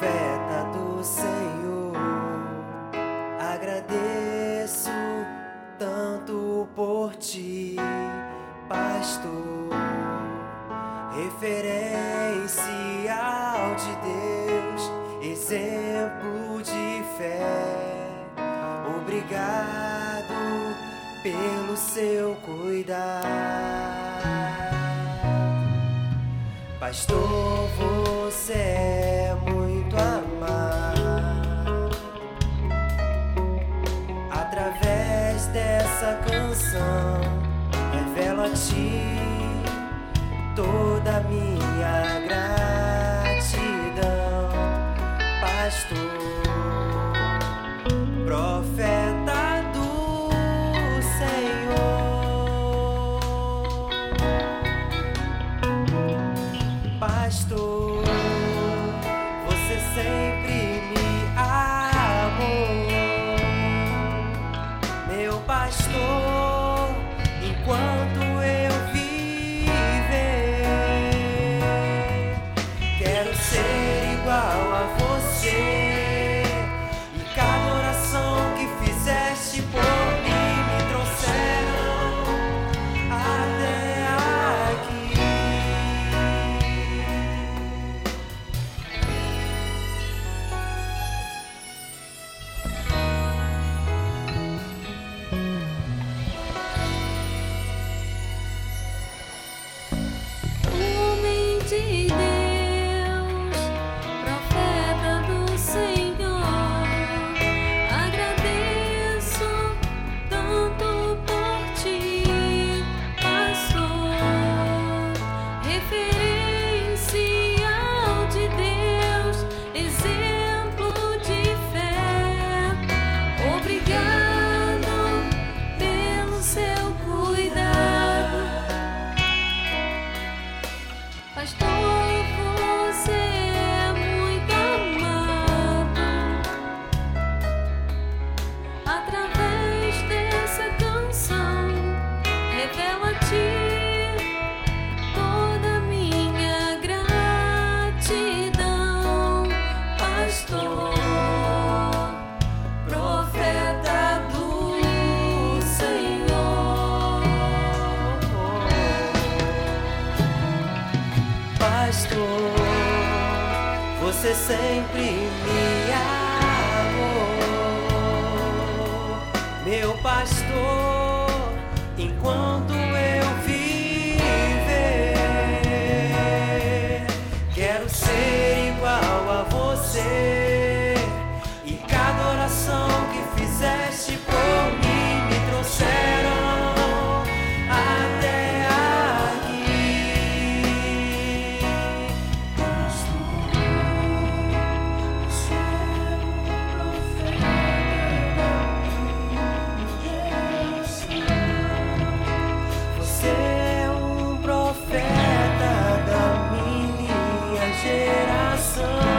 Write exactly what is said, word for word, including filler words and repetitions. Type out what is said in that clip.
profeta do Senhor. Agradeço tanto por ti, pastor, referencial de Deus, exemplo de fé. Obrigado pelo seu cuidar. Pastor, você é muito amado. Através dessa canção, revelo a ti toda a minha gratidão. Pastor, profeta do Senhor. Pastor, você sempre me amou. Meu pastor, enquanto eu viver, quero ser igual a você. E cada oração que fizeste por mim me trouxeram até aqui. Homem de Deus, profeta do Senhor, agradeço tanto por ti, pastor, referencial de Deus, exemplo de fé. Obrigado pelo seu cuidado. Pastor, você é muito amado. Através dessa canção, revelo a ti toda a minha gratidão. Pastor, profeta do Senhor. Pastor, você sempre me amou. Meu pastor, enquanto eu viver, quero ser igual a você. E cada oração que fizeste por mim me trouxeram até aqui. Você é um profeta da minha geração.